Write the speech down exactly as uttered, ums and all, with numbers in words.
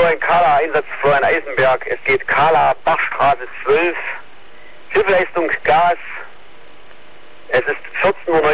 Florian Kahler, Einsatz Florian Eisenberg. Es geht Kahler, Bachstraße zwölf. Schiffleistung Gas. Es ist vierzehn Uhr